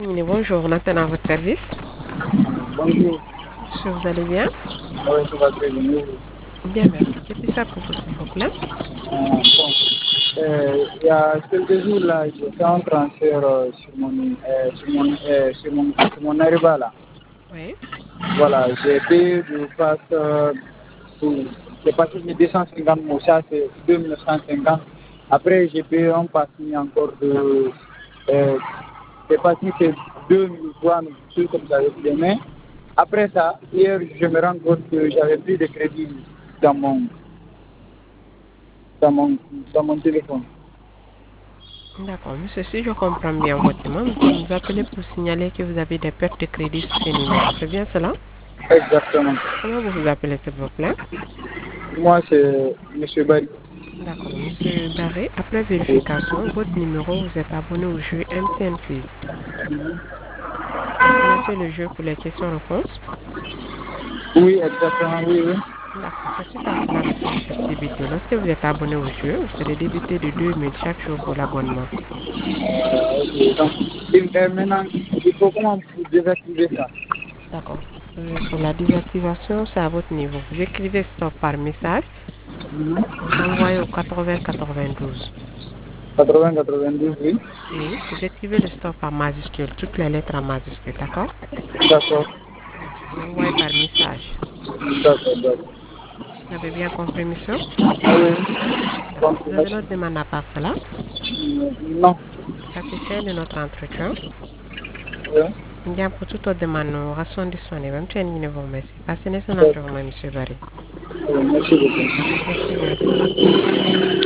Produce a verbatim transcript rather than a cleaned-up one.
Oui, bonjour, Nathan à votre service. Bonjour. Est-ce que vous allez bien? Oui, tout va très bien. Bien, merci. Que puis-je faire pour vous, s'il vous plaît? Euh, bon, euh, il y a quelques jours là, j'ai fait un transfert euh, sur mon, euh, sur mon, euh, sur mon, sur mon Ariba là. Oui. Voilà, j'ai payé de passe, euh, pour- j'ai passé de deux cent cinquante mots, ça c'est deux mille neuf cent cinquante. Après, j'ai payé un passé encore de, euh, c'est passé c'est deux mille trois mille, tout comme ça avec les mains. Après ça, hier, je me rends compte que j'avais plus de crédit dans mon, dans mon, dans mon téléphone. D'accord, monsieur, si je comprends bien votre demande, vous nous appelez pour signaler que vous avez des pertes de crédit sur ce numéro. C'est bien cela? Exactement. Comment vous vous appelez, s'il vous plaît? Moi, c'est M. Barry. D'accord, monsieur Barré, après vérification, votre numéro, vous êtes abonné au jeu M T N Quiz. Vous connaissez le jeu pour les questions-réponses? Oui, exactement, oui, oui. D'accord, c'est suite à cela, monsieur, vous êtes débité. Lorsque vous êtes abonné au jeu, vous serez débité de deux mille chaque jour pour l'abonnement. Euh, ok. Donc, et, euh, maintenant, il faut comment vous désactiver ça? D'accord. Euh, pour la désactivation, c'est à votre niveau. Vous écrivez stop par message, Mhm. vous envoyez au quatre-vingts quatre-vingt-douze. quatre-vingts quatre-vingt-douze, oui. Oui, vous écrivez le stop en majuscule, toutes les lettres en majuscule, d'accord? D'accord, Vous envoyez par message. d'accord, d'accord. Vous avez bien compris, monsieur? Ah oui, D'accord. donc, Vous avez merci. notre demande à part cela? Euh, non. Satisfait de notre entretien? Oui. Bien, pour toute autre demande, nous restons disponibles. Même si nous vous remercie. Passez une excellente D'accord. journée, monsieur Barry. Oui, merci beaucoup. Merci bien.